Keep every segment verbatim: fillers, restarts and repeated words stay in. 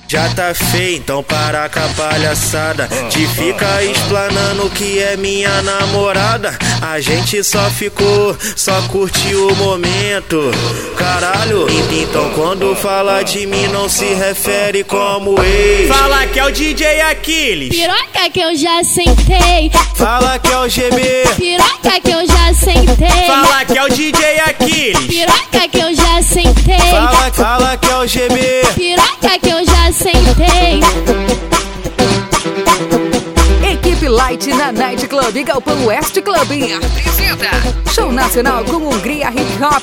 Já tá feio, então para com a palhaçada de ficar explanando que é minha namorada. A gente só ficou, só curtiu o momento. Caralho, então quando fala de mim não se refere como ex. Fala que é o D J Aquiles, piroca que eu já sentei. Fala que é o G B, piroca que eu já sentei. Fala que é o D J Aquiles, piroca que eu já sentei. Fala, fala que é o G B, piroca que eu já sentei. Equipe Light na Night Club e Galpão West Club apresenta show nacional com Hungria Hip Hop.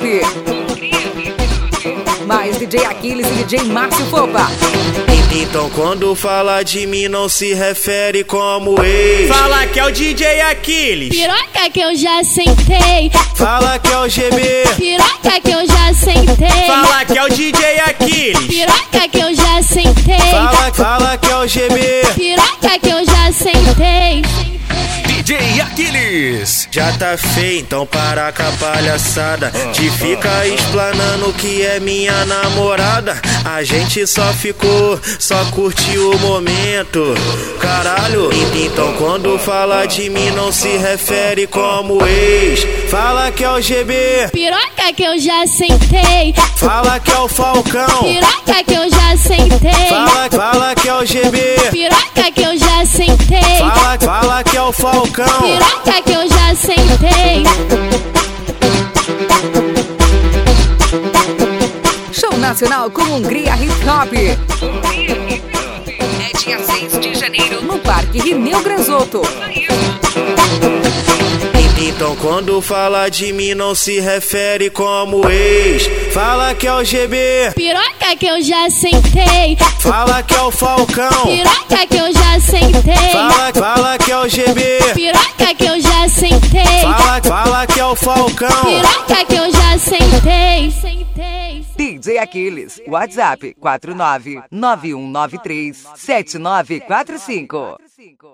Mais D J Aquiles e D J Márcio Fopa. Então quando fala de mim não se refere como ex. Fala que é o D J Aquiles, piroca que eu já sentei. Fala que é o G B, piroca que eu já sentei. Fala que é o D J Aquiles, piroca que eu já sentei. Fala, fala que é o G B, piroca que eu já sentei. D J Aquiles. Já tá feio, então para com a palhaçada de ficar explanando que é minha namorada. A gente só ficou, só curtiu o momento. Caralho, então quando fala de mim não se refere como ex. Fala que é o G B, piroca que eu já sentei. Fala que é o Falcão, piroca que eu já sentei. Fala, fala que é o G B, piroca que eu já sentei. Fala, fala que é o Falcão, piroca que eu já sentei. Show nacional com Hungria Hip Hop. É dia seis de janeiro no Parque Rineu Granzotto. então quando fala de mim não se refere como ex. Fala que é o G B, piroca que eu já sentei. Fala que é o Falcão, piroca que eu já sentei. Fala, fala que é o G B, piroca que eu já sentei. Fala, fala que é o Falcão, piroca que eu já sentei. D J Aquiles, WhatsApp quatro nove nove um nove três sete nove quatro cinco.